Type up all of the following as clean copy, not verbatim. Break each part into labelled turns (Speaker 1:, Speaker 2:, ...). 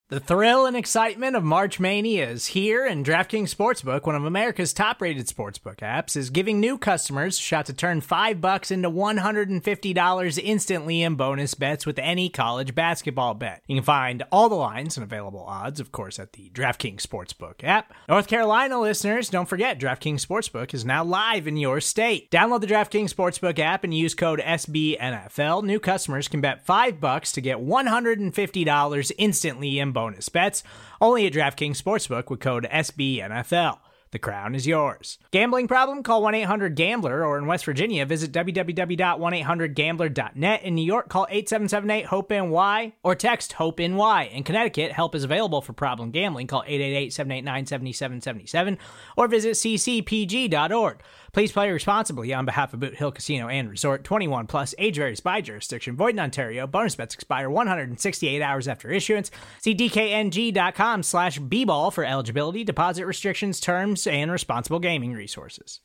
Speaker 1: The thrill and excitement of March Mania is here, and DraftKings Sportsbook, one of America's top-rated sportsbook apps, is giving new customers a shot to turn $5 into $150 instantly in bonus bets with any college basketball bet. You can find all the lines and available odds, of course, at the DraftKings Sportsbook app. North Carolina listeners, don't forget, DraftKings Sportsbook is now live in your state. Download the DraftKings Sportsbook app and use code SBNFL. New customers can bet $5 to get $150 instantly in bonus bets, only at DraftKings Sportsbook with code SBNFL. The crown is yours. Gambling problem? Call 1-800-GAMBLER, or in West Virginia, visit www.1800gambler.net. In New York, call 877-8-HOPE-NY or text HOPE-NY. In Connecticut, help is available for problem gambling. Call 888-789-7777 or visit ccpg.org. Please play responsibly on behalf of Boot Hill Casino and Resort. 21 plus, age varies by jurisdiction. Void in Ontario. Bonus bets expire 168 hours after issuance. See dkng.com/bball for eligibility, deposit restrictions, terms, and responsible gaming resources.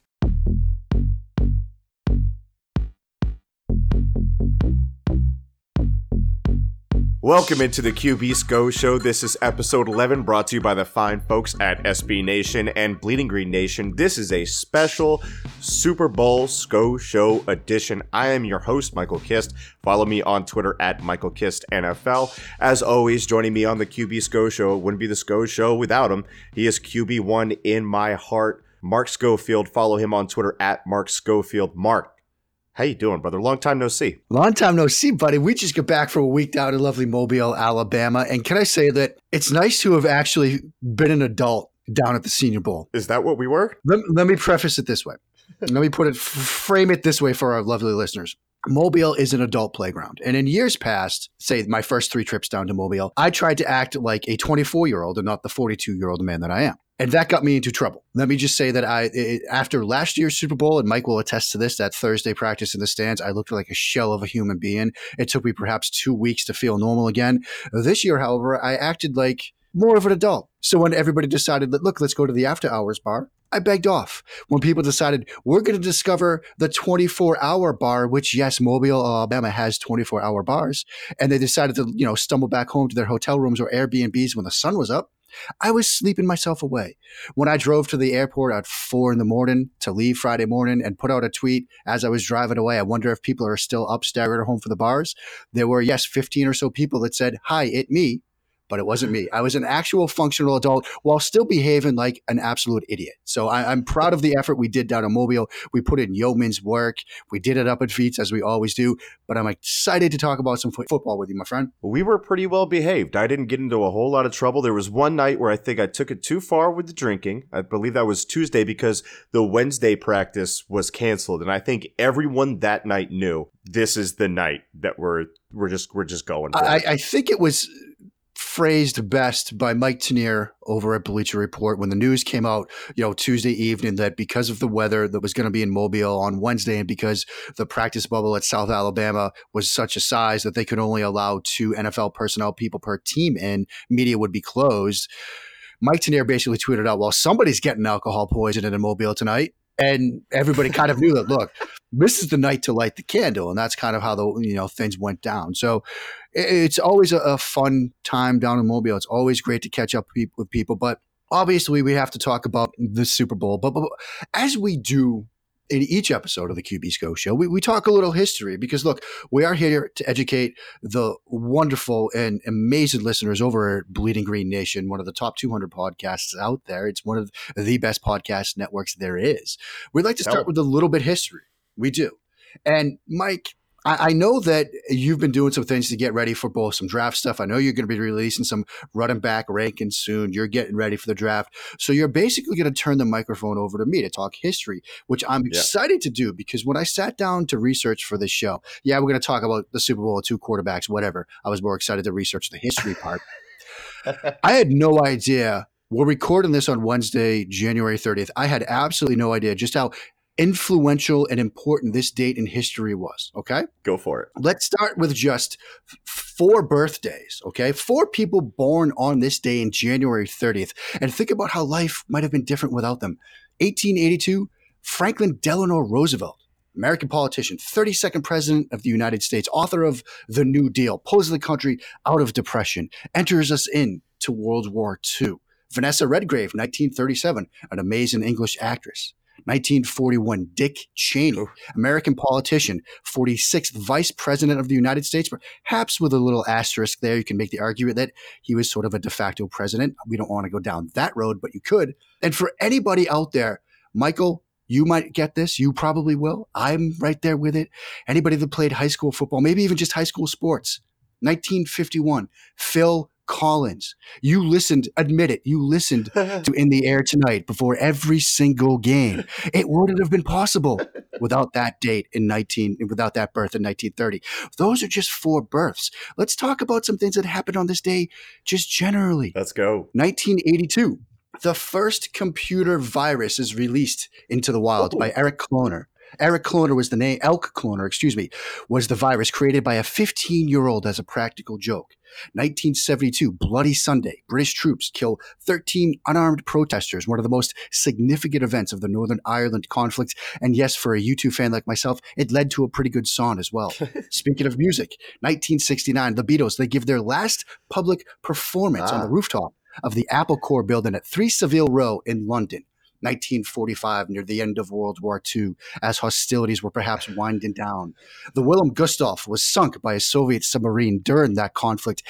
Speaker 2: Welcome into the QB SCO Show. This is episode 11, brought to you by the fine folks at SB Nation and Bleeding Green Nation. This is a special Super Bowl SCO Show edition. I am your host, Michael Kist. Follow me on Twitter at MichaelKistNFL. As always, joining me on the QB SCO Show, it wouldn't be the SCO Show without him. He is QB1 in my heart, Mark Schofield. Follow him on Twitter at Mark Schofield. Mark, how you doing, brother? Long time no see.
Speaker 3: Long time no see, buddy. We just got back from a week down in lovely Mobile, Alabama. And can I say that it's nice to have actually been an adult down at the Senior Bowl.
Speaker 2: Is that what we were?
Speaker 3: Let me preface it this way. Let me frame it this way for our lovely listeners. Mobile is an adult playground. And in years past, say my first 3 trips down to Mobile, I tried to act like a 24-year-old and not the 42-year-old man that I am. And that got me into trouble. Let me just say that after last year's Super Bowl, and Mike will attest to this, that Thursday practice in the stands, I looked like a shell of a human being. It took me perhaps 2 weeks to feel normal again. This year, however, I acted like more of an adult. So when everybody decided that, look, let's go to the after hours bar, I begged off. When people decided we're going to discover the 24-hour bar, which, yes, Mobile, Alabama has 24-hour bars, and they decided to, stumble back home to their hotel rooms or Airbnbs when the sun was up, I was sleeping myself away. When I drove to the airport at 4 a.m. to leave Friday morning and put out a tweet as I was driving away, I wonder if people are still up staggered at home for the bars. There were, 15 or so people that said, "Hi, it me." But it wasn't me. I was an actual functional adult while still behaving like an absolute idiot. So I'm proud of the effort we did down in Mobile. We put in yeoman's work. We did it up at Feats as we always do. But I'm excited to talk about some football with you, my friend.
Speaker 2: We were pretty well behaved. I didn't get into a whole lot of trouble. There was one night where I think I took it too far with the drinking. I believe that was Tuesday because the Wednesday practice was canceled. And I think everyone that night knew this is the night that we're just going for.
Speaker 3: I think it was phrased best by Mike Tanier over at Bleacher Report when the news came out, Tuesday evening, that because of the weather that was going to be in Mobile on Wednesday and because the practice bubble at South Alabama was such a size that they could only allow 2 NFL personnel people per team in, media would be closed. Mike Tanier basically tweeted out, well, somebody's getting alcohol poisoning in Mobile tonight. And everybody kind of knew that, look, this is the night to light the candle. And that's kind of how things went down. So it's always a fun time down in Mobile. It's always great to catch up with people. But obviously we have to talk about the Super Bowl. But as we do in each episode of the QB SCO Show, we talk a little history because, look, we are here to educate the wonderful and amazing listeners over at Bleeding Green Nation, one of the top 200 podcasts out there. It's one of the best podcast networks there is. We'd like to start with a little bit of history. We do. And Mike, I know that you've been doing some things to get ready for both some draft stuff. I know you're going to be releasing some running back rankings soon. You're getting ready for the draft. So you're basically going to turn the microphone over to me to talk history, which I'm excited to do because when I sat down to research for this show, we're going to talk about the Super Bowl, 2 quarterbacks, whatever. I was more excited to research the history part. I had no idea. We're recording this on Wednesday, January 30th. I had absolutely no idea just how influential and important this date in history was. Okay.
Speaker 2: Go for it.
Speaker 3: Let's start with just 4 birthdays. Okay. 4 people born on this day in January 30th. And think about how life might have been different without them. 1882, Franklin Delano Roosevelt, American politician, 32nd president of the United States, author of The New Deal, pulls the country out of depression, enters us in to World War II. Vanessa Redgrave, 1937, an amazing English actress. 1941, Dick Cheney, American politician, 46th Vice President of the United States, perhaps with a little asterisk there. You can make the argument that he was sort of a de facto president. We don't want to go down that road, but you could. And for anybody out there, Michael, you might get this. You probably will. I'm right there with it. Anybody that played high school football, maybe even just high school sports. 1951, Phil Collins. You listened, admit it, you listened to In the Air Tonight before every single game. It wouldn't have been possible without that without that birth in 1930. Those are just 4 births. Let's talk about some things that happened on this day just generally.
Speaker 2: Let's go.
Speaker 3: 1982. The first computer virus is released into the wild by Eric Cloner. Eric Cloner was the name, Elk Cloner, was the virus created by a 15-year-old as a practical joke. 1972, Bloody Sunday. British troops kill 13 unarmed protesters, one of the most significant events of the Northern Ireland conflict. And yes, for a U2 fan like myself, it led to a pretty good song as well. Speaking of music, 1969, the Beatles, they give their last public performance on the rooftop of the Apple Corps building at 3 Savile Row in London. 1945, near the end of World War II, as hostilities were perhaps winding down. The Willem Gustaf was sunk by a Soviet submarine during that conflict.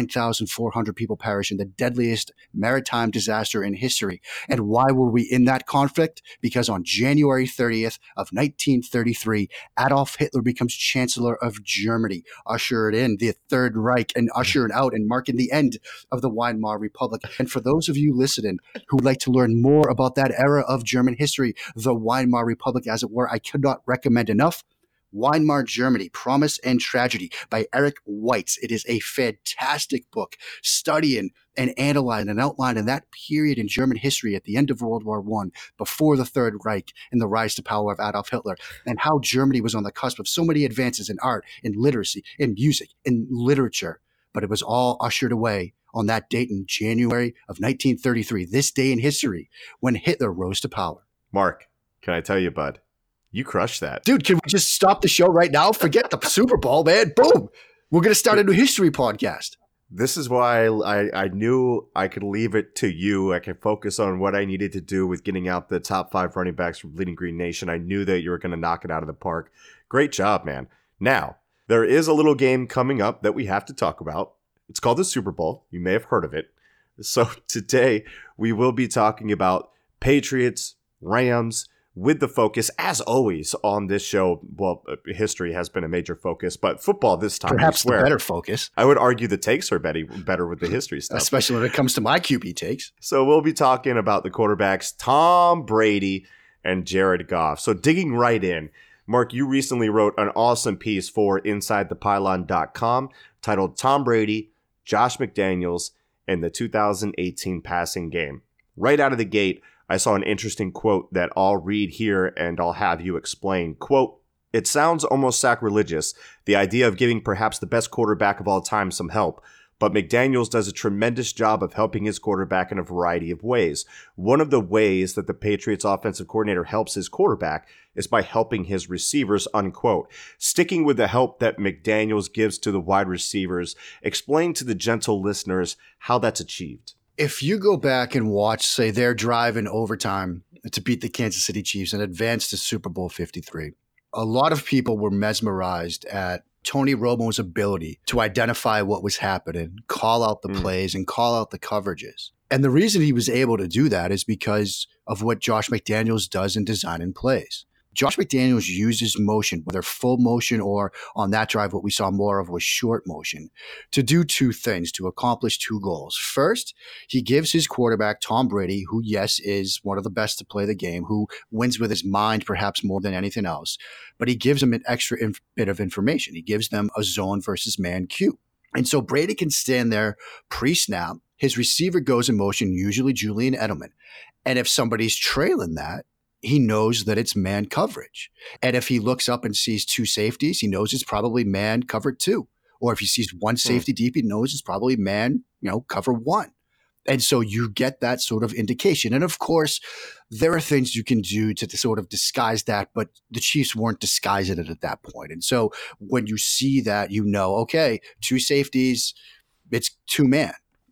Speaker 3: 9,400 people perished in the deadliest maritime disaster in history. And why were we in that conflict? Because on January 30th of 1933, Adolf Hitler becomes Chancellor of Germany, ushered in the Third Reich and ushering out and marking the end of the Weimar Republic. And for those of you listening who would like to learn more about that era of German history, the Weimar Republic, as it were, I could not recommend enough. Weimar Germany, Promise and Tragedy by Eric Weitz. It is a fantastic book studying and analyzing and outlining that period in German history at the end of World War I, before the Third Reich and the rise to power of Adolf Hitler, and how Germany was on the cusp of so many advances in art, in literacy, in music, in literature. But it was all ushered away on that date in January of 1933, this day in history, when Hitler rose to power.
Speaker 2: Mark, can I tell you, bud? You crushed that.
Speaker 3: Dude, can we just stop the show right now? Forget the Super Bowl, man. Boom. We're going to start a new history podcast.
Speaker 2: This is why I knew I could leave it to you. I could focus on what I needed to do with getting out the top 5 running backs from Bleeding Green Nation. I knew that you were going to knock it out of the park. Great job, man. Now, there is a little game coming up that we have to talk about. It's called the Super Bowl. You may have heard of it. So today we will be talking about Patriots, Rams, with the focus, as always, on this show. Well, history has been a major focus, but football this time.
Speaker 3: Perhaps the better focus.
Speaker 2: I would argue the takes are better with the history stuff.
Speaker 3: Especially when it comes to my QB takes.
Speaker 2: So we'll be talking about the quarterbacks, Tom Brady and Jared Goff. So digging right in, Mark, you recently wrote an awesome piece for InsideThePylon.com titled Tom Brady, Josh McDaniels, and the 2018 passing game. Right out of the gate, I saw an interesting quote that I'll read here and I'll have you explain. Quote, "It sounds almost sacrilegious, the idea of giving perhaps the best quarterback of all time some help, but McDaniels does a tremendous job of helping his quarterback in a variety of ways. One of the ways that the Patriots offensive coordinator helps his quarterback is by helping his receivers," unquote. Sticking with the help that McDaniels gives to the wide receivers, explain to the gentle listeners how that's achieved.
Speaker 3: If you go back and watch, say, their drive in overtime to beat the Kansas City Chiefs and advance to Super Bowl 53, a lot of people were mesmerized at Tony Romo's ability to identify what was happening, call out the plays, and call out the coverages. And the reason he was able to do that is because of what Josh McDaniels does in designing plays. Josh McDaniels uses motion, whether full motion or on that drive, what we saw more of was short motion, to do 2 things, to accomplish 2 goals. First, he gives his quarterback, Tom Brady, who, yes, is one of the best to play the game, who wins with his mind perhaps more than anything else, but he gives them an extra bit of information. He gives them a zone versus man cue. And so Brady can stand there pre-snap. His receiver goes in motion, usually Julian Edelman. And if somebody's trailing that, he knows that it's man coverage. And if he looks up and sees 2 safeties, he knows it's probably man cover 2. Or if he sees 1 safety deep, he knows it's probably man, cover 1. And so you get that sort of indication. And of course, there are things you can do to sort of disguise that, but the Chiefs weren't disguising it at that point. And so when you see that, okay, 2 safeties, it's 2 man.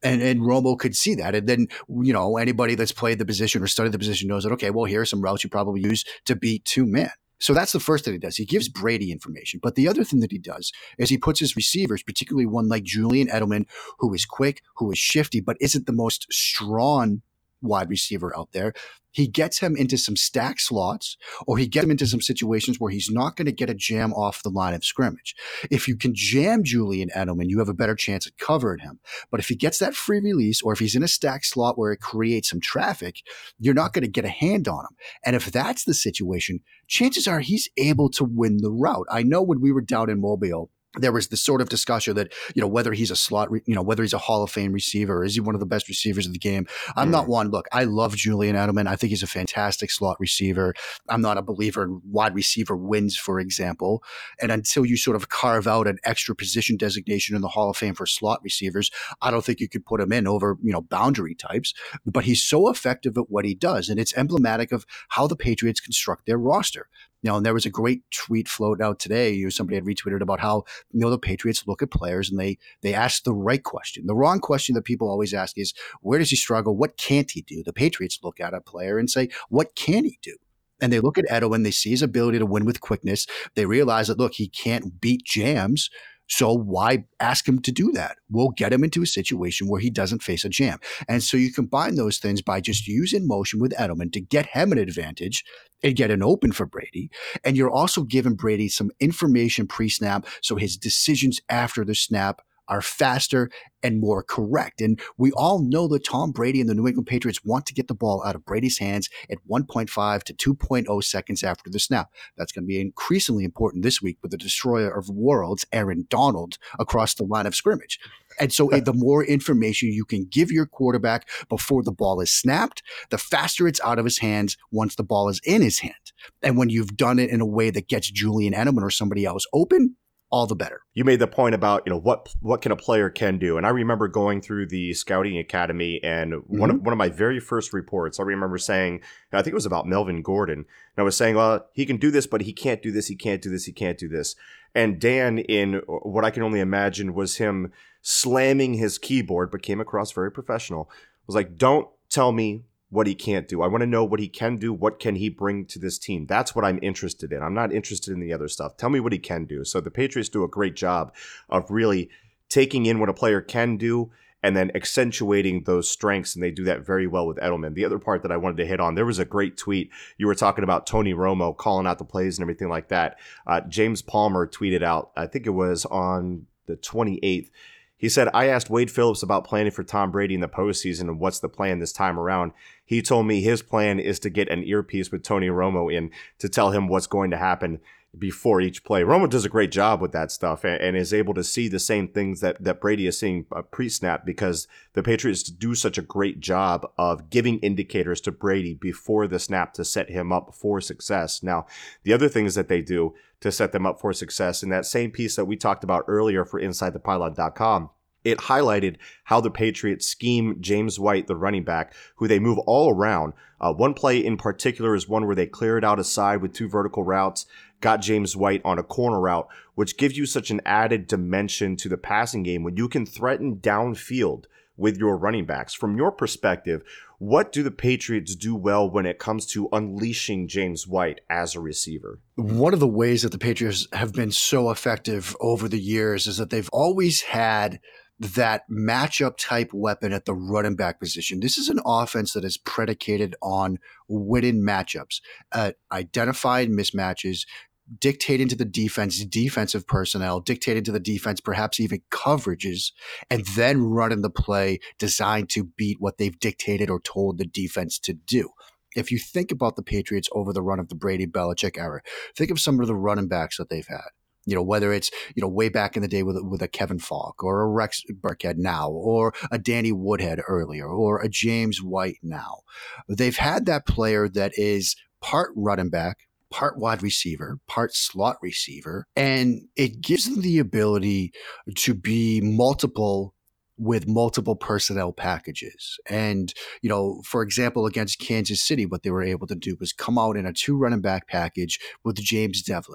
Speaker 3: And Romo could see that. And then, anybody that's played the position or studied the position knows that, okay, well, here are some routes you probably use to beat two men. So that's the first thing he does. He gives Brady information. But the other thing that he does is he puts his receivers, particularly one like Julian Edelman, who is quick, who is shifty, but isn't the most strong wide receiver out there. He gets him into some stack slots, or he gets him into some situations where he's not going to get a jam off the line of scrimmage. If you can jam Julian Edelman, you have a better chance at covering him. But if he gets that free release, or if he's in a stack slot where it creates some traffic, you're not going to get a hand on him. And if that's the situation, chances are he's able to win the route. I know when we were down in Mobile, there was this sort of discussion that, whether he's a slot, whether he's a Hall of Fame receiver, or is he one of the best receivers of the game? I'm not one. Look, I love Julian Edelman. I think he's a fantastic slot receiver. I'm not a believer in wide receiver wins, for example. And until you sort of carve out an extra position designation in the Hall of Fame for slot receivers, I don't think you could put him in over, boundary types. But he's so effective at what he does. And it's emblematic of how the Patriots construct their roster. And there was a great tweet floating out today. Somebody had retweeted about how, the Patriots look at players and they ask the right question. The wrong question that people always ask is, where does he struggle? What can't he do? The Patriots look at a player and say, what can he do? And they look at Edelman, they see his ability to win with quickness. They realize that, look, he can't beat jams. So why ask him to do that? We'll get him into a situation where he doesn't face a jam. And so you combine those things by just using motion with Edelman to get him an advantage and get an open for Brady. And you're also giving Brady some information pre-snap, so his decisions after the snap are faster and more correct. And we all know that Tom Brady and the New England Patriots want to get the ball out of Brady's hands at 1.5 to 2.0 seconds after the snap. That's going to be increasingly important this week with the destroyer of worlds, Aaron Donald, across the line of scrimmage. And so the more information you can give your quarterback before the ball is snapped, the faster it's out of his hands once the ball is in his hand. And when you've done it in a way that gets Julian Edelman or somebody else open, all the better.
Speaker 2: You made the point about, what can a player can do. And I remember going through the scouting academy, and one of my very first reports, I remember saying, I think it was about Melvin Gordon. And I was saying, well, he can do this, but he can't do this. He can't do this. He can't do this. And Dan, in what I can only imagine was him slamming his keyboard, but came across very professional, was like, don't tell me what he can't do. I want to know what he can do. What can he bring to this team? That's what I'm interested in. I'm not interested in the other stuff. Tell me what he can do. So the Patriots do a great job of really taking in what a player can do and then accentuating those strengths. And they do that very well with Edelman. The other part that I wanted to hit on, there was a great tweet. You were talking about Tony Romo calling out the plays and everything like that. James Palmer tweeted out, I think it was on the 28th. He said, I asked Wade Phillips about planning for Tom Brady in the postseason and what's the plan this time around. He told me his plan is to get an earpiece with Tony Romo in to tell him what's going to happen before each play. Romo does a great job with that stuff and is able to see the same things that Brady is seeing pre-snap, because the Patriots do such a great job of giving indicators to Brady before the snap to set him up for success. Now, the other things that they do to set them up for success, in that same piece that we talked about earlier for InsideThePylon.com, it highlighted how the Patriots scheme James White, the running back, who they move all around. One play in particular is one where they cleared out a side with two vertical routes, got James White on a corner route, which gives you such an added dimension to the passing game when you can threaten downfield with your running backs. From your perspective, what do the Patriots do well when it comes to unleashing James White as a receiver?
Speaker 3: One of the ways that the Patriots have been so effective over the years is that they've always had that matchup type weapon at the running back position. This is an offense that is predicated on winning matchups, identified mismatches, dictating to the defense, defensive personnel, dictating to the defense, perhaps even coverages, and then running the play designed to beat what they've dictated or told the defense to do. If you think about the Patriots over the run of the Brady Belichick era, think of some of the running backs that they've had. Whether it's, way back in the day with a Kevin Falk or a Rex Burkhead now, or a Danny Woodhead earlier, or a James White now. They've had that player that is part running back, part wide receiver, part slot receiver, and it gives them the ability to be multiple with multiple personnel packages. And, for example, against Kansas City, what they were able to do was come out in a 2 running back package with James Devlin.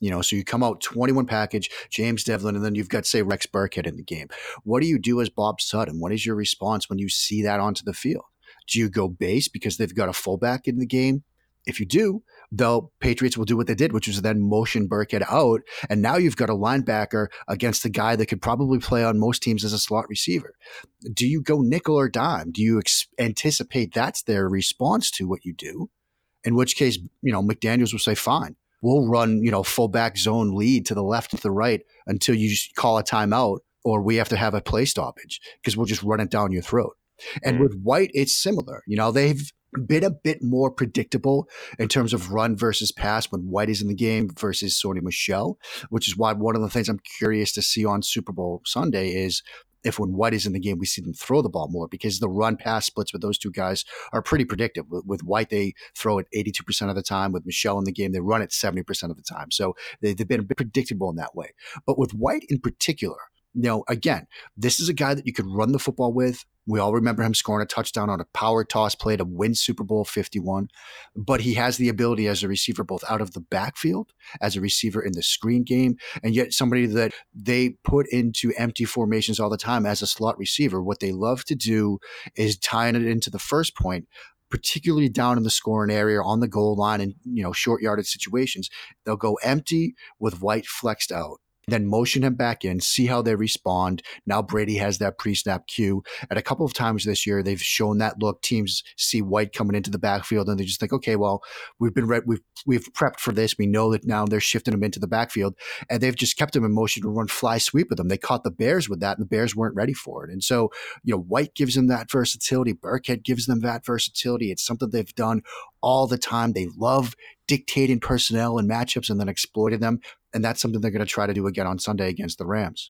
Speaker 3: So you come out 21 package, James Devlin, and then you've got, say, Rex Burkhead in the game. What do you do as Bob Sutton? What is your response when you see that onto the field? Do you go base because they've got a fullback in the game? If you do, the Patriots will do what they did, which was then motion Burkhead out. And now you've got a linebacker against the guy that could probably play on most teams as a slot receiver. Do you go nickel or dime? Do you anticipate that's their response to what you do? In which case, McDaniels will say, fine, we'll run, fullback zone lead to the left, to the right until you just call a timeout or we have to have a play stoppage because we'll just run it down your throat. And with White, it's similar. They've been a bit more predictable in terms of run versus pass when White is in the game versus Sony Michel, which is why one of the things I'm curious to see on Super Bowl Sunday is if when White is in the game, we see them throw the ball more because the run pass splits with those two guys are pretty predictive. With White, they throw it 82% of the time. With Michel in the game, they run it 70% of the time. So they've been a bit predictable in that way. But with White in particular, again, this is a guy that you could run the football with. We all remember him scoring a touchdown on a power toss play to win Super Bowl 51. But he has the ability as a receiver both out of the backfield, as a receiver in the screen game, and yet somebody that they put into empty formations all the time as a slot receiver. What they love to do is tying it into the first point, particularly down in the scoring area on the goal line and short yardage situations. They'll go empty with White flexed out. Then motion him back in, see how they respond. Now Brady has that pre-snap cue. And a couple of times this year, they've shown that look. Teams see White coming into the backfield and they just think, okay, well, we've prepped for this. We know that now they're shifting him into the backfield. And they've just kept him in motion to run fly sweep with them. They caught the Bears with that and the Bears weren't ready for it. And so, White gives them that versatility. Burkhead gives them that versatility. It's something they've done all the time. They love dictating personnel and matchups and then exploiting them. And that's something they're going to try to do again on Sunday against the Rams.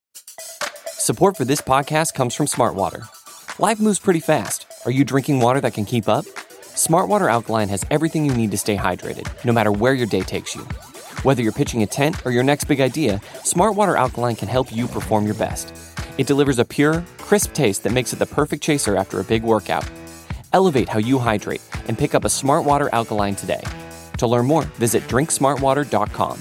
Speaker 4: Support for this podcast comes from Smartwater. Life moves pretty fast. Are you drinking water that can keep up? Smartwater Alkaline has everything you need to stay hydrated, no matter where your day takes you. Whether you're pitching a tent or your next big idea, Smartwater Alkaline can help you perform your best. It delivers a pure, crisp taste that makes it the perfect chaser after a big workout. Elevate how you hydrate and pick up a Smartwater Alkaline today. To learn more, visit drinksmartwater.com.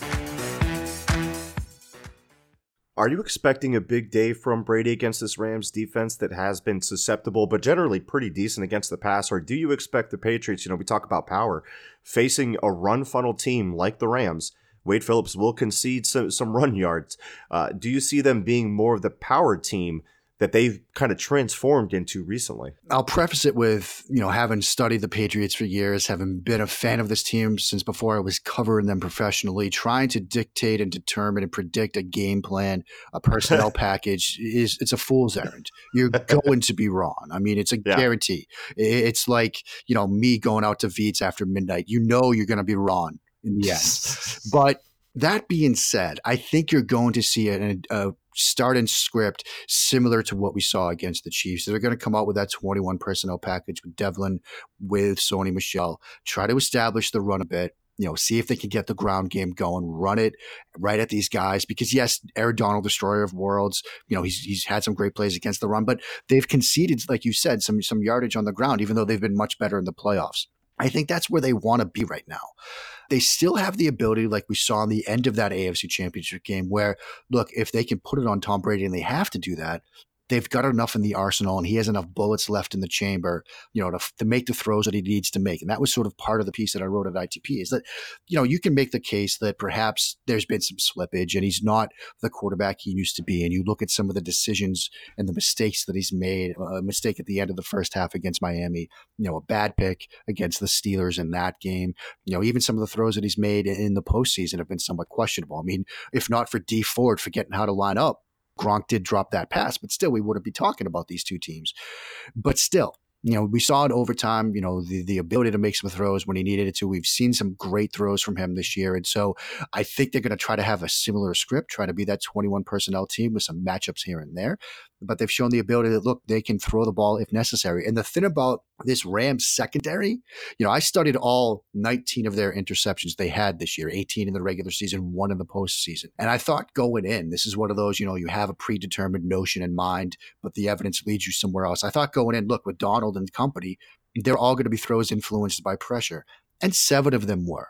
Speaker 2: Are you expecting a big day from Brady against this Rams defense that has been susceptible, but generally pretty decent against the pass? Or do you expect the Patriots, we talk about power, facing a run funnel team like the Rams? Wade Phillips will concede some run yards. Do you see them being more of the power team that they've kind of transformed into recently?
Speaker 3: I'll preface it with, having studied the Patriots for years, having been a fan of this team since before I was covering them professionally, trying to dictate and determine and predict a game plan, a personnel package it's a fool's errand. You're going to be wrong. I mean, it's a guarantee. It's like, me going out to Veets after midnight. You're going to be wrong in the end. But that being said, I think you're going to see a start and script similar to what we saw against the Chiefs. They're going to come out with that 21 personnel package with Devlin, with Sony Michel, try to establish the run a bit, see if they can get the ground game going, run it right at these guys. Because yes, Aaron Donald, destroyer of worlds, he's had some great plays against the run, but they've conceded, like you said, some yardage on the ground, even though they've been much better in the playoffs. I think that's where they want to be right now. They still have the ability, like we saw in the end of that AFC Championship game, where, look, if they can put it on Tom Brady and they have to do that, they've got enough in the arsenal and he has enough bullets left in the chamber, to make the throws that he needs to make. And that was sort of part of the piece that I wrote at ITP is that, you can make the case that perhaps there's been some slippage and he's not the quarterback he used to be. And you look at some of the decisions and the mistakes that he's made, a mistake at the end of the first half against Miami, a bad pick against the Steelers in that game, even some of the throws that he's made in the postseason have been somewhat questionable. I mean, if not for Dee Ford forgetting how to line up, Gronk did drop that pass, but still we wouldn't be talking about these two teams. But still, we saw in overtime, the ability to make some throws when he needed it to. We've seen some great throws from him this year. And so I think they're going to try to have a similar script, try to be that 21 personnel team with some matchups here and there. But they've shown the ability that, look, they can throw the ball if necessary. And the thing about this Rams secondary, I studied all 19 of their interceptions they had this year, 18 in the regular season, 1 in the postseason. And I thought going in, this is one of those, you have a predetermined notion in mind, but the evidence leads you somewhere else. I thought going in, look, with Donald and company, they're all going to be throws influenced by pressure. And 7 of them were.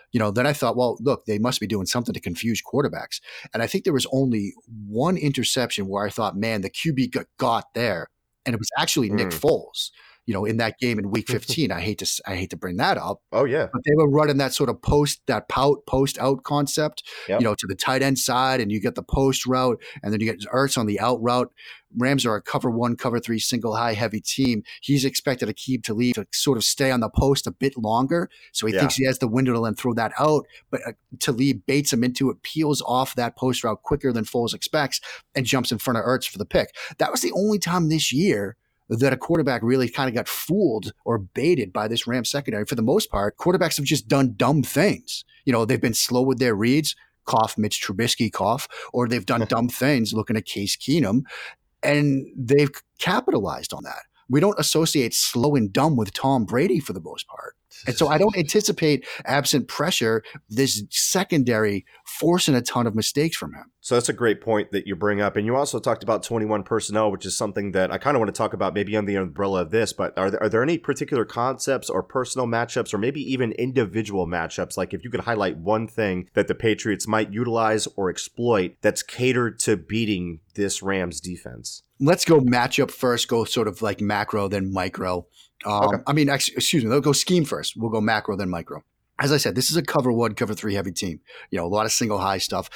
Speaker 3: Then I thought, well, look, they must be doing something to confuse quarterbacks. And I think there was only one interception where I thought, man, the QB got there. And it was actually Nick Foles, in that game in week 15. I hate to bring that up.
Speaker 2: Oh yeah.
Speaker 3: But they were running that sort of post out concept, to the tight end side, and you get the post route, and then you get Ertz on the out route. Rams are a cover 1, cover 3, single high heavy team. He's expected Aqib Talib to sort of stay on the post a bit longer. So he thinks he has the window to then throw that out, but Talib baits him into it, peels off that post route quicker than Foles expects, and jumps in front of Ertz for the pick. That was the only time this year that a quarterback really kind of got fooled or baited by this Rams secondary. For the most part, quarterbacks have just done dumb things. They've been slow with their reads, cough Mitch Trubisky, cough, or they've done dumb things looking at Case Keenum, and they've capitalized on that. We don't associate slow and dumb with Tom Brady for the most part. And so I don't anticipate, absent pressure, this secondary forcing a ton of mistakes from him.
Speaker 2: So that's a great point that you bring up. And you also talked about 21 personnel, which is something that I kind of want to talk about maybe on the umbrella of this, but are there any particular concepts or personal matchups or maybe even individual matchups? Like if you could highlight one thing that the Patriots might utilize or exploit that's catered to beating this Rams defense.
Speaker 3: Let's go matchup first, go sort of like macro, then micro.
Speaker 2: Okay.
Speaker 3: They'll go scheme first. We'll go macro, then micro. As I said, this is a cover 1, cover 3 heavy team. A lot of single high stuff.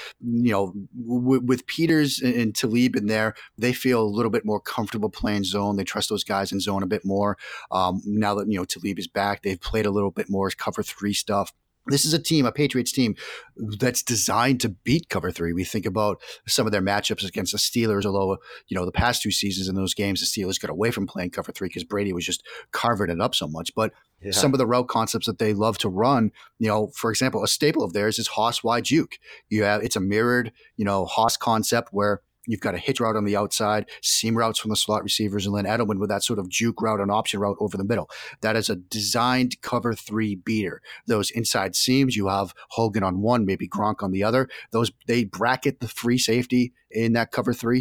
Speaker 3: With Peters and Talib in there, they feel a little bit more comfortable playing zone. They trust those guys in zone a bit more. Now that, Talib is back, they've played a little bit more cover 3 stuff. This is a Patriots team that's designed to beat cover 3. We think about some of their matchups against the Steelers, although, the past 2 seasons in those games, the Steelers got away from playing cover 3 because Brady was just carving it up so much. But some of the route concepts that they love to run, for example, a staple of theirs is Hoss wide juke. It's a mirrored, Hoss concept where you've got a hitch route on the outside, seam routes from the slot receivers, and then Edelman with that sort of juke route and option route over the middle. That is a designed cover 3 beater. Those inside seams, you have Hogan on one, maybe Gronk on the other. They bracket the free safety in that cover 3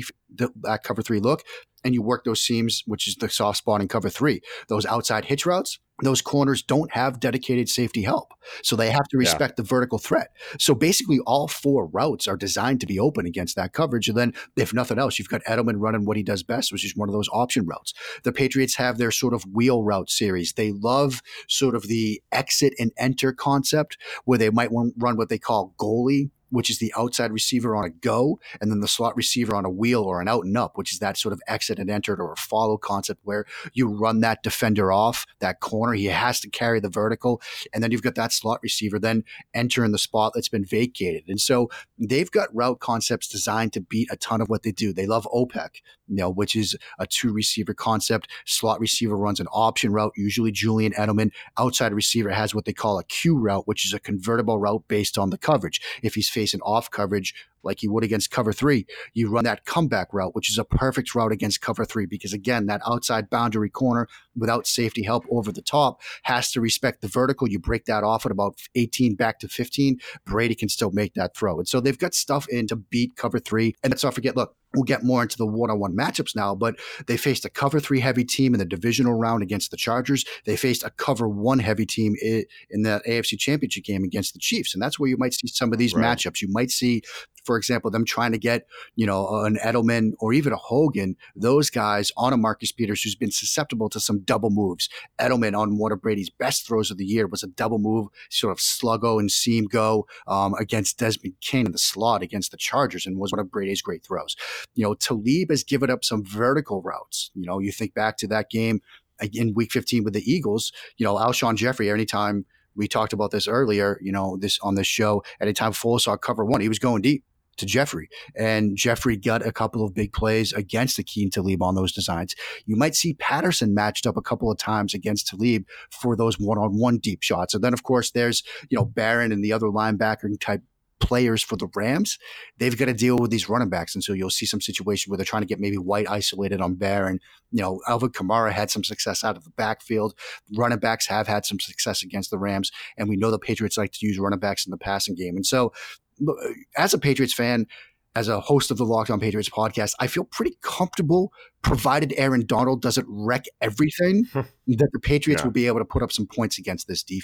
Speaker 3: look, and you work those seams, which is the soft spot in cover 3. Those outside hitch routes, those corners don't have dedicated safety help. So they have to respect the vertical threat. So basically all 4 routes are designed to be open against that coverage. And then if nothing else, you've got Edelman running what he does best, which is one of those option routes. The Patriots have their sort of wheel route series. They love sort of the exit and enter concept where they might run what they call goalie, which is the outside receiver on a go, and then the slot receiver on a wheel or an out and up, which is that sort of exit and enter or a follow concept where you run that defender off that corner. He has to carry the vertical. And then you've got that slot receiver then enter in the spot that's been vacated. And so they've got route concepts designed to beat a ton of what they do. They love OPEC, which is a 2 receiver concept. Slot receiver runs an option route, usually Julian Edelman. Outside receiver has what they call a Q route, which is a convertible route based on the coverage. If he's facing off coverage like you would against cover 3, you run that comeback route, which is a perfect route against cover 3 because, again, that outside boundary corner without safety help over the top has to respect the vertical. You break that off at about 18 back to 15. Brady can still make that throw. And so they've got stuff in to beat cover 3. And let's not forget, look, we'll get more into the one-on-one matchups now, but they faced a cover 3 heavy team in the divisional round against the Chargers. They faced a cover 1 heavy team in the AFC Championship game against the Chiefs. And that's where you might see some of these matchups. You might see, for example, them trying to get, an Edelman or even a Hogan, those guys on a Marcus Peters who's been susceptible to some double moves. Edelman on one of Brady's best throws of the year was a double move, sort of sluggo and seam go against Desmond King in the slot against the Chargers and was one of Brady's great throws. Talib has given up some vertical routes. You think back to that game in week 15 with the Eagles, Alshon Jeffrey, anytime we talked about this earlier, this on this show, anytime Foles saw cover 1, he was going deep to Jeffrey. And Jeffrey got a couple of big plays against Aqib Talib on those designs. You might see Patterson matched up a couple of times against Talib for those one-on-one deep shots. And then, of course, there's, Barron and the other linebacker type players for the Rams. They've got to deal with these running backs. And so you'll see some situation where they're trying to get maybe White isolated on Barron. Alvin Kamara had some success out of the backfield. Running backs have had some success against the Rams. And we know the Patriots like to use running backs in the passing game. And so as a Patriots fan, as a host of the Locked On Patriots podcast, I feel pretty comfortable, provided Aaron Donald doesn't wreck everything, that the Patriots will be able to put up some points against this defense.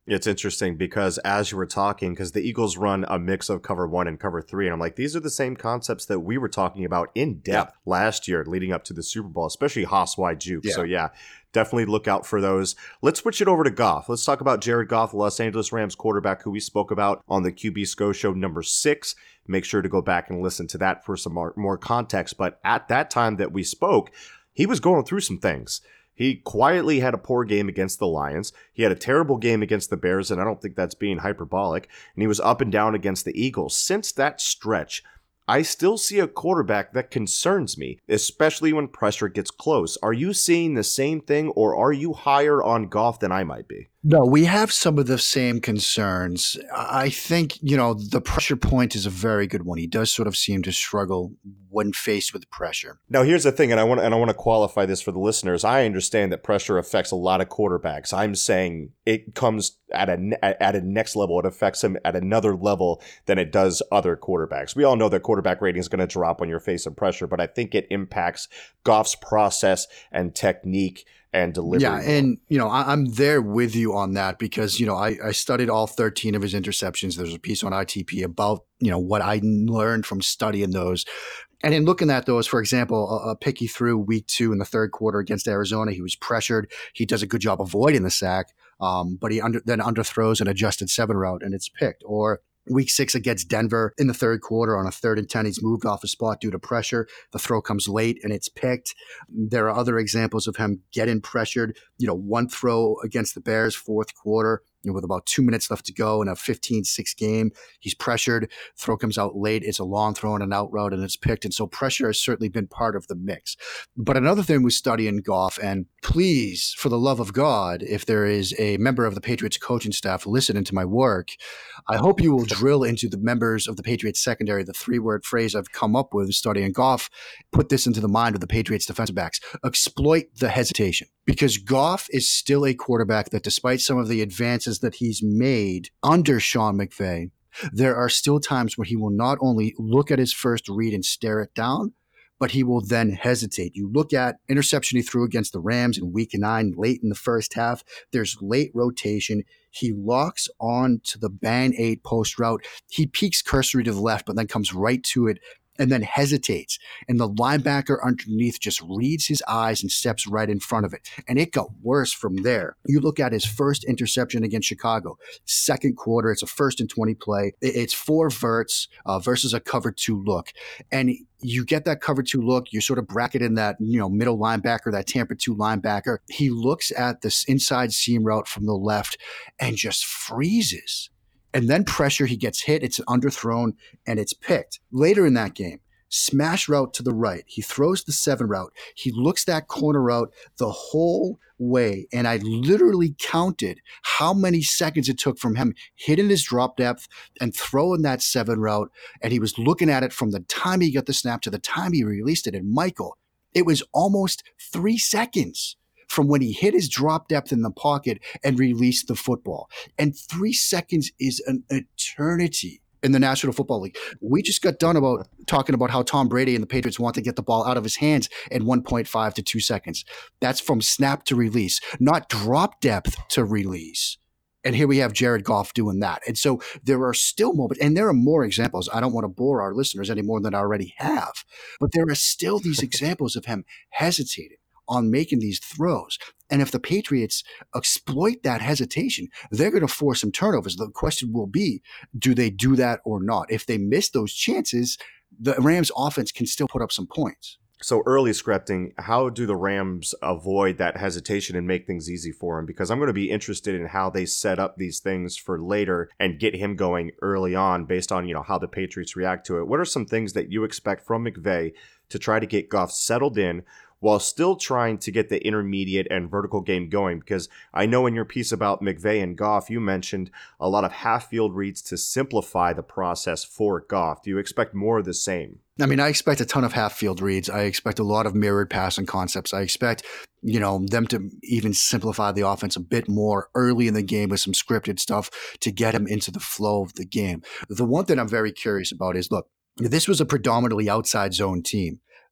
Speaker 2: It's interesting because as you were talking, because the Eagles run a mix of cover 1 and cover 3, and I'm like, these are the same concepts that we were talking about in depth last year leading up to the Super Bowl, especially Haas wide juke. So yeah, definitely look out for those. Let's switch it over to Goff. Let's talk about Jared Goff, the Los Angeles Rams quarterback who we spoke about on the QB SCO show number 6. Make sure to go back and listen to that for some more context. But at that time that we spoke, he was going through some things. He quietly had a poor game against the Lions. He had a terrible game against the Bears, and I don't think that's being hyperbolic. And he was up and down against the Eagles. Since that stretch, I still see a quarterback that concerns me, especially when pressure gets close. Are you seeing the same thing, or are you higher on Goff than I might be?
Speaker 3: No, we have some of the same concerns. I think, the pressure point is a very good one. He does sort of seem to struggle when faced with pressure.
Speaker 2: Now, here's the thing, and I want to qualify this for the listeners. I understand that pressure affects a lot of quarterbacks. I'm saying it comes at a next level. It affects him at another level than it does other quarterbacks. We all know that quarterback rating is going to drop when you're facing pressure, but I think it impacts Goff's process and technique and delivery.
Speaker 3: Yeah, and I'm there with you on that because I studied all 13 of his interceptions. There's a piece on ITP about what I learned from studying those. And in looking at those, for example, a pick he threw week 2 in the third quarter against Arizona, he was pressured. He does a good job avoiding the sack, but he then underthrows an adjusted 7 route and it's picked. Or Week 6 against Denver in the third quarter on a 3rd and 10, he's moved off his spot due to pressure. The throw comes late and it's picked. There are other examples of him getting pressured. One throw against the Bears, 4th quarter, with about 2 minutes left to go in a 15-6 game. He's pressured. Throw comes out late. It's a long throw and an out route, and it's picked. And so pressure has certainly been part of the mix. But another thing we study in Goff, and please, for the love of God, if there is a member of the Patriots coaching staff listening to my work, I hope you will drill into the members of the Patriots secondary, the 3-word phrase I've come up with studying Goff, put this into the mind of the Patriots defensive backs. Exploit the hesitation. Because Goff is still a quarterback that, despite some of the advances that he's made under Sean McVay, there are still times where he will not only look at his first read and stare it down, but he will then hesitate. You look at interception he threw against the Rams in week 9, late in the first half. There's late rotation. He locks on to the band 8 post route. He peeks cursory to the left, but then comes right to it and then hesitates. And the linebacker underneath just reads his eyes and steps right in front of it. And it got worse from there. You look at his first interception against Chicago, second quarter, it's a 1st and 20 play. It's 4 verts versus a cover 2 look. And you get that cover 2 look, you sort of bracket in that, middle linebacker, that Tampa 2 linebacker. He looks at this inside seam route from the left and just freezes. And then pressure, he gets hit, it's underthrown, and it's picked. Later in that game, smash route to the right. He throws the 7 route. He looks that corner route the whole way, and I literally counted how many seconds it took from him hitting his drop depth and throwing that 7 route, and he was looking at it from the time he got the snap to the time he released it. And Michael, it was almost 3 seconds from when he hit his drop depth in the pocket and released the football. And 3 seconds is an eternity in the National Football League. We just got done talking about how Tom Brady and the Patriots want to get the ball out of his hands in 1.5 to 2 seconds. That's from snap to release, not drop depth to release. And here we have Jared Goff doing that. And so there are still moments, and there are more examples. I don't want to bore our listeners any more than I already have, but there are still these examples of him hesitating on making these throws. And if the Patriots exploit that hesitation, they're going to force some turnovers. The question will be, do they do that or not? If they miss those chances, the Rams offense can still put up some points.
Speaker 2: So early scripting, how do the Rams avoid that hesitation and make things easy for him? Because I'm going to be interested in how they set up these things for later and get him going early on based on, how the Patriots react to it. What are some things that you expect from McVay to try to get Goff settled in while still trying to get the intermediate and vertical game going? Because I know in your piece about McVay and Goff, you mentioned a lot of half-field reads to simplify the process for Goff. Do you expect more of the same?
Speaker 3: I mean, I expect a ton of half-field reads. I expect a lot of mirrored passing concepts. I expect, them to even simplify the offense a bit more early in the game with some scripted stuff to get him into the flow of the game. The one thing I'm very curious about is, look, this was a predominantly outside zone team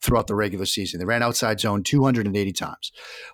Speaker 3: throughout the regular season. They ran outside zone 280 times,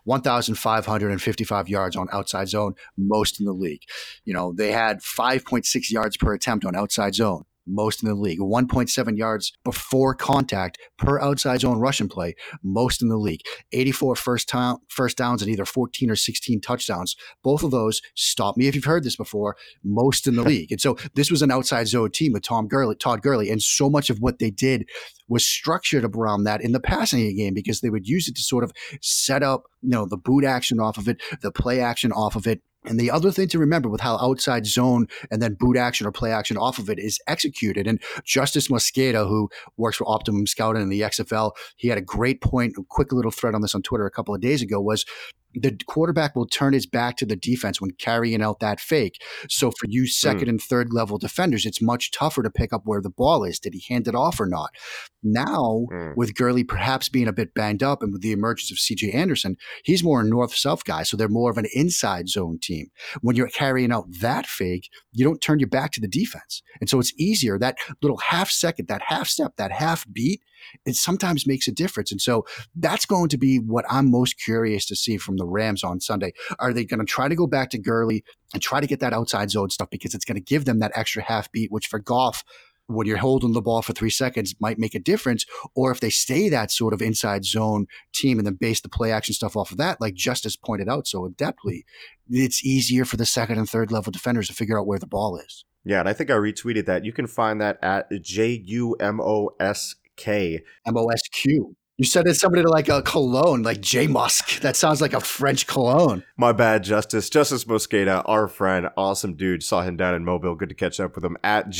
Speaker 3: 1,555 yards on outside zone, most in the league. They had 5.6 yards per attempt on outside zone, most in the league. 1.7 yards before contact per outside zone rushing play, most in the league. 84 first downs and either 14 or 16 touchdowns. Both of those, stop me if you've heard this before, most in the league. And so this was an outside zone team with Todd Gurley, and so much of what they did was structured around that in the passing game because they would use it to sort of set up, the boot action off of it, the play action off of it. And the other thing to remember with how outside zone and then boot action or play action off of it is executed, and Justice Mosqueda, who works for Optimum Scouting in the XFL, he had a great point, a quick little thread on this on Twitter a couple of days ago, was the quarterback will turn his back to the defense when carrying out that fake. So for you second and third level defenders, it's much tougher to pick up where the ball is. Did he hand it off or not? Now, with Gurley perhaps being a bit banged up and with the emergence of CJ Anderson, he's more a north-south guy, so they're more of an inside zone team. When you're carrying out that fake, you don't turn your back to the defense. And so it's easier. That little half second, that half step, that half beat, it sometimes makes a difference. And so that's going to be what I'm most curious to see from the Rams on Sunday. Are they going to try to go back to Gurley and try to get that outside zone stuff because it's going to give them that extra half beat, which for Goff, when you're holding the ball for 3 seconds, might make a difference? Or if they stay that sort of inside zone team and then base the play action stuff off of that, like Justice pointed out so adeptly, it's easier for the second and third level defenders to figure out where the ball is.
Speaker 2: Yeah, and I think I retweeted that. You can find that at JUMOSK.
Speaker 3: MOSQ. You said it's somebody like a cologne, like J Musk. That sounds like a French cologne.
Speaker 2: My bad, Justice. Justice Mosqueda, our friend, awesome dude. Saw him down in Mobile. Good to catch up with him. At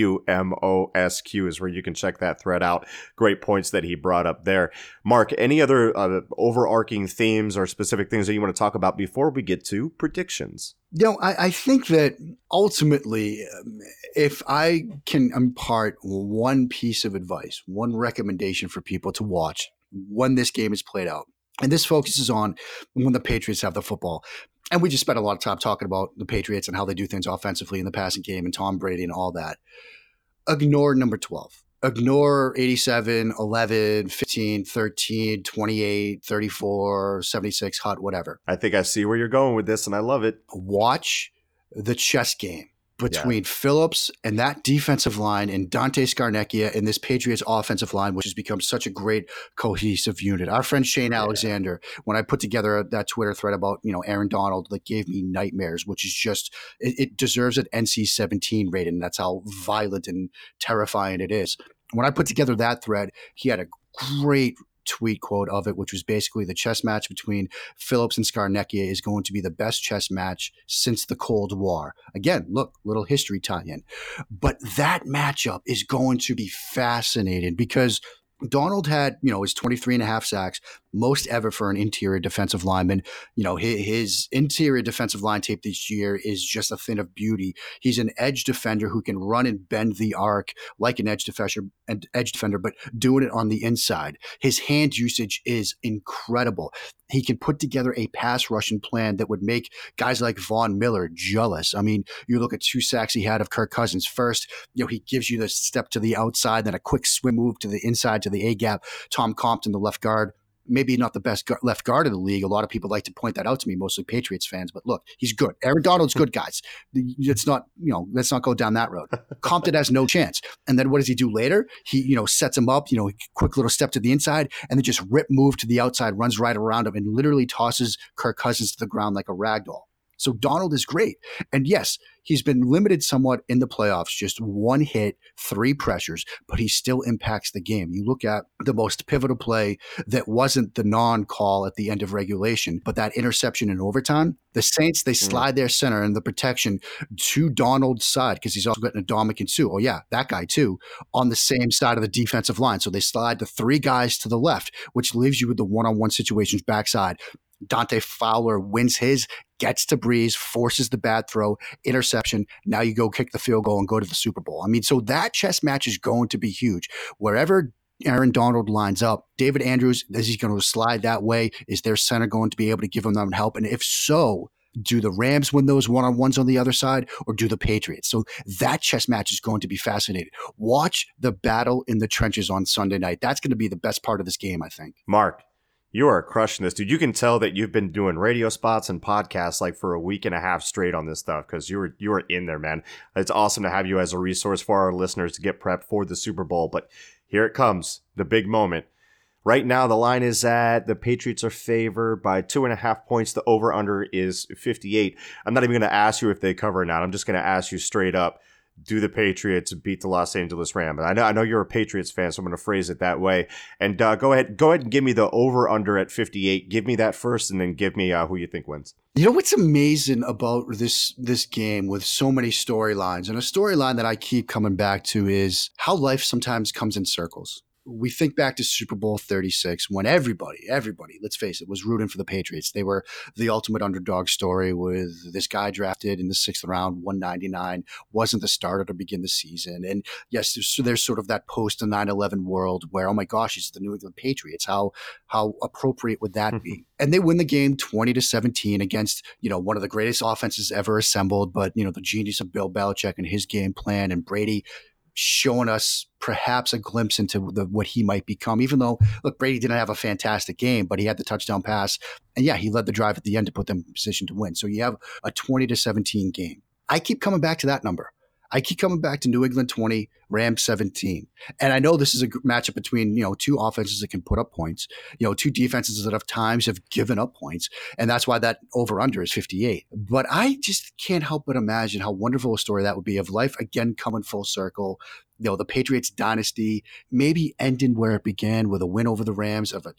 Speaker 2: JUMOSQ is where you can check that thread out. Great points that he brought up there. Mark, any other overarching themes or specific things that you want to talk about before we get to predictions?
Speaker 3: I think that ultimately, if I can impart one piece of advice, one recommendation for people to watch when this game is played out, and this focuses on when the Patriots have the football. And we just spent a lot of time talking about the Patriots and how they do things offensively in the passing game and Tom Brady and all that. Ignore number 12. Ignore 87, 11, 15, 13, 28, 34, 76, hot, whatever.
Speaker 2: I think I see where you're going with this, and I love it.
Speaker 3: Watch the chess game between Phillips and that defensive line and Dante Scarnecchia and this Patriots offensive line, which has become such a great cohesive unit. Our friend Shane Alexander, when I put together that Twitter thread about, Aaron Donald, that gave me nightmares, which is just, it deserves an NC-17 rating. That's how violent and terrifying it is. When I put together that thread, he had a great tweet quote of it, which was basically the chess match between Phillips and Scarnecchia is going to be the best chess match since the Cold War. Again, look, little history tie-in. But that matchup is going to be fascinating because Donald had, his 23 and a half sacks, most ever for an interior defensive lineman. His interior defensive line tape this year is just a thing of beauty. He's an edge defender who can run and bend the arc like an edge defender, but doing it on the inside. His hand usage is incredible. He can put together a pass rushing plan that would make guys like Von Miller jealous. I mean, you look at 2 sacks he had of Kirk Cousins. First, he gives you the step to the outside, then a quick swim move to the inside to the A-gap. Tom Compton, the left guard, maybe not the best left guard in the league. A lot of people like to point that out to me, mostly Patriots fans. But look, he's good. Aaron Donald's good, guys. Let's not go down that road. Compton has no chance. And then what does he do later? He, sets him up, quick little step to the inside, and then just rip move to the outside, runs right around him, and literally tosses Kirk Cousins to the ground like a rag doll. So Donald is great. And yes, he's been limited somewhat in the playoffs, just 1 hit, 3 pressures, but he still impacts the game. You look at the most pivotal play that wasn't the non-call at the end of regulation, but that interception in overtime. The Saints, they slide their center and the protection to Donald's side because he's also got Ndamukong Suh. Oh yeah, that guy too, on the same side of the defensive line. So they slide the 3 guys to the left, which leaves you with the one-on-one situations backside. Dante Fowler wins his, gets to Breeze, forces the bad throw, interception. Now you go kick the field goal and go to the Super Bowl. I mean, so that chess match is going to be huge. Wherever Aaron Donald lines up, David Andrews, is he going to slide that way? Is their center going to be able to give him that help? And if so, Do the Rams win those one-on-ones on the other side, or do the Patriots? So that chess match is going to be fascinating. Watch the battle in the trenches on Sunday night. That's going to be the best part of this game, I think.
Speaker 2: Mark, you are crushing this, dude. You can tell that you've been doing radio spots and podcasts like for a week and a half straight on this stuff because you were in there, man. It's awesome to have you as a resource for our listeners to get prepped for the Super Bowl. But here it comes, the big moment. Right now, the line is at the Patriots are favored by 2.5 points. The over-under is 58. I'm not even going to ask you if they cover or not. I'm just going to ask you straight up, do the Patriots beat the Los Angeles Rams? And I know you're a Patriots fan, so I'm going to phrase it that way. And go ahead and give me the over-under at 58. Give me that first, and then give me who you think wins.
Speaker 3: You know what's amazing about this game with so many storylines, and a storyline that I keep coming back to is how life sometimes comes in circles. We think back to Super Bowl 36 when everybody, let's face it, was rooting for the Patriots. They were the ultimate underdog story with this guy drafted in the 6th round, 199, wasn't the starter to begin the season. And yes, there's sort of that post 9/11 world where, oh my gosh, it's the New England Patriots. How appropriate would that be? And they win the game 20-17 against, one of the greatest offenses ever assembled, but, the genius of Bill Belichick and his game plan, and Brady showing us perhaps a glimpse into what he might become, even though, look, Brady didn't have a fantastic game, but he had the touchdown pass. And yeah, he led the drive at the end to put them in position to win. So you have a 20-17 game. I keep coming back to that number. I keep coming back to New England 20, Rams 17. And I know this is a matchup between, two offenses that can put up points, two defenses that have times have given up points. And that's why that over-under is 58. But I just can't help but imagine how wonderful a story that would be of life again coming full circle. The Patriots dynasty maybe ending where it began with a win over the Rams of a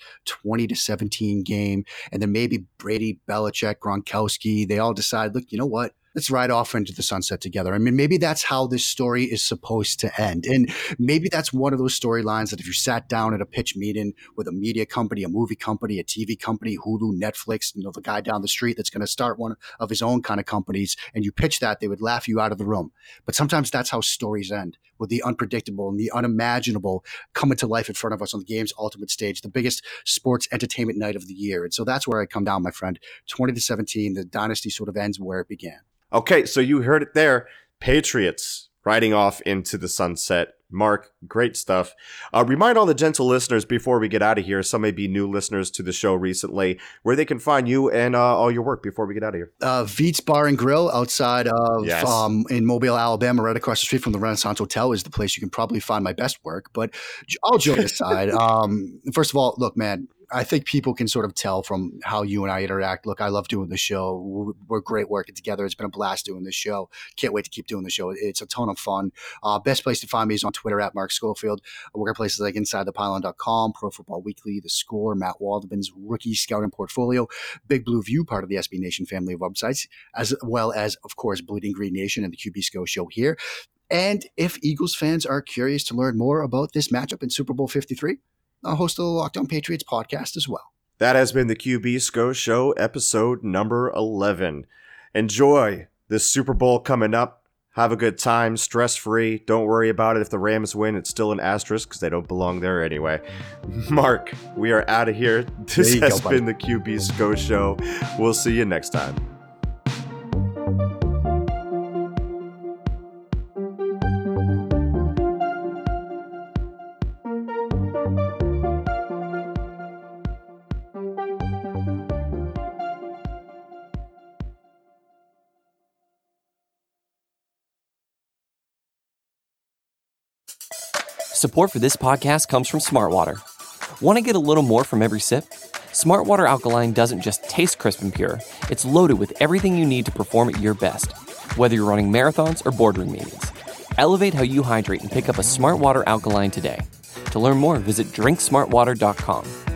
Speaker 3: 20-17 game. And then maybe Brady, Belichick, Gronkowski, they all decide, look, you know what? Let's ride off into the sunset together. I mean, maybe that's how this story is supposed to end. And maybe that's one of those storylines that if you sat down at a pitch meeting with a media company, a movie company, a TV company, Hulu, Netflix, the guy down the street that's going to start one of his own kind of companies, and you pitch that, they would laugh you out of the room. But sometimes that's how stories end, with the unpredictable and the unimaginable coming to life in front of us on the game's ultimate stage, the biggest sports entertainment night of the year. And so that's where I come down, my friend. 20-17, the dynasty sort of ends where it began.
Speaker 2: Okay, so you heard it there. Patriots riding off into the sunset. Mark, great stuff. Remind all the gentle listeners before we get out of here, some may be new listeners to the show recently, where they can find you and all your work before we get out of here.
Speaker 3: Veets Bar and Grill outside of in Mobile, Alabama, right across the street from the Renaissance Hotel is the place you can probably find my best work. But all joking aside, first of all, look, man, I think people can sort of tell from how you and I interact. Look, I love doing the show. We're great working together. It's been a blast doing this show. Can't wait to keep doing the show. It's a ton of fun. Best place to find me is on Twitter at Mark Schofield. I work at places like InsideThePylon.com, Pro Football Weekly, The Score, Matt Waldman's Rookie Scouting Portfolio, Big Blue View, part of the SB Nation family of websites, as well as, of course, Bleeding Green Nation and the QB SCO show here. And if Eagles fans are curious to learn more about this matchup in Super Bowl 53, I'll host the Locked On Patriots podcast as well.
Speaker 2: That has been the QB SCO Show, episode number 11. Enjoy the Super Bowl coming up. Have a good time, stress-free. Don't worry about it. If the Rams win, it's still an asterisk because they don't belong there anyway. Mark, we are out of here. This has been the QB SCO Show. We'll see you next time.
Speaker 4: Support for this podcast comes from Smartwater. Want to get a little more from every sip? Smartwater Alkaline doesn't just taste crisp and pure, it's loaded with everything you need to perform at your best, whether you're running marathons or boardroom meetings. Elevate how you hydrate and pick up a Smartwater Alkaline today. To learn more, visit drinksmartwater.com.